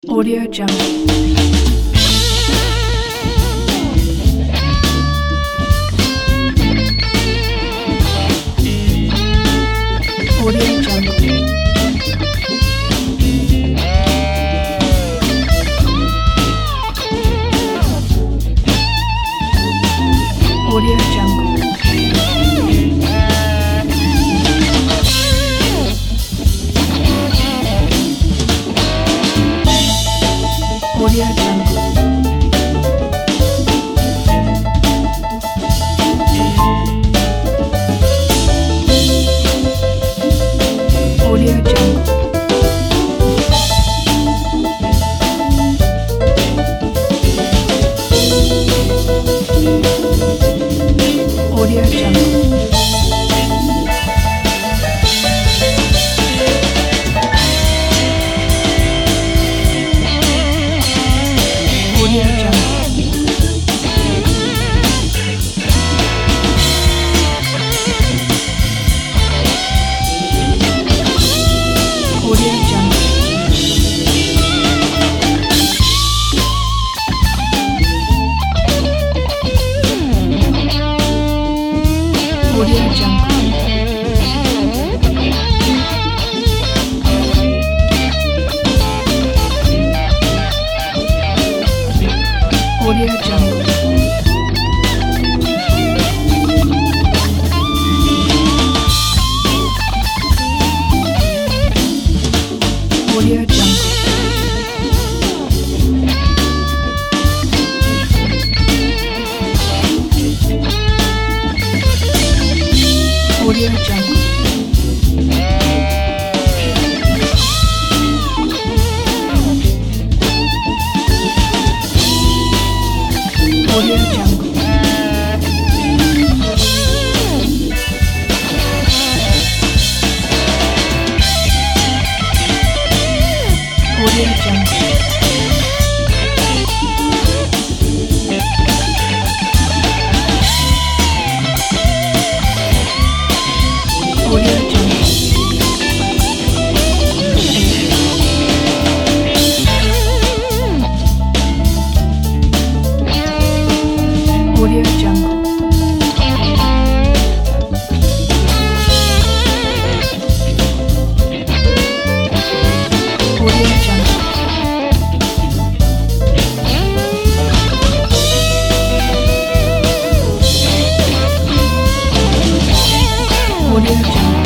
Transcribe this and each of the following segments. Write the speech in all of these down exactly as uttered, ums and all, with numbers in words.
Audio Jungle. Audio Jungle. Audio Jungle. Audio Jungle. Audio Jungle. Audio Jungle. Audio Jungle. Audio Jungle. Audio Jungle. Audio Jungle. Audio Jungle. Audio Jungle. Audio Jungle. Audio Jungle. Audio Jungle. Audio Jungle. Audio Jungle. Audio Jungle.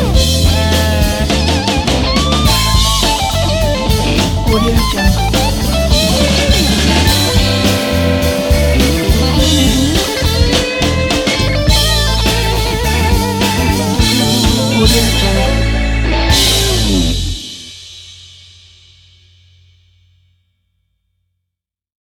Audio Jungle.